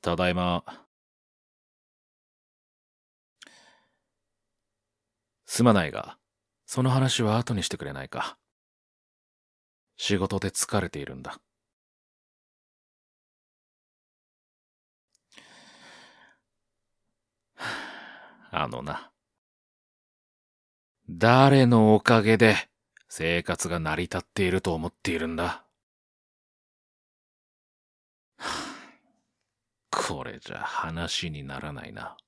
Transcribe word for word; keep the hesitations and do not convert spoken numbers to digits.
ただいま。すまないが、その話は後にしてくれないか。仕事で疲れているんだ。あのな。誰のおかげで生活が成り立っていると思っているんだ。これじゃ話にならないな。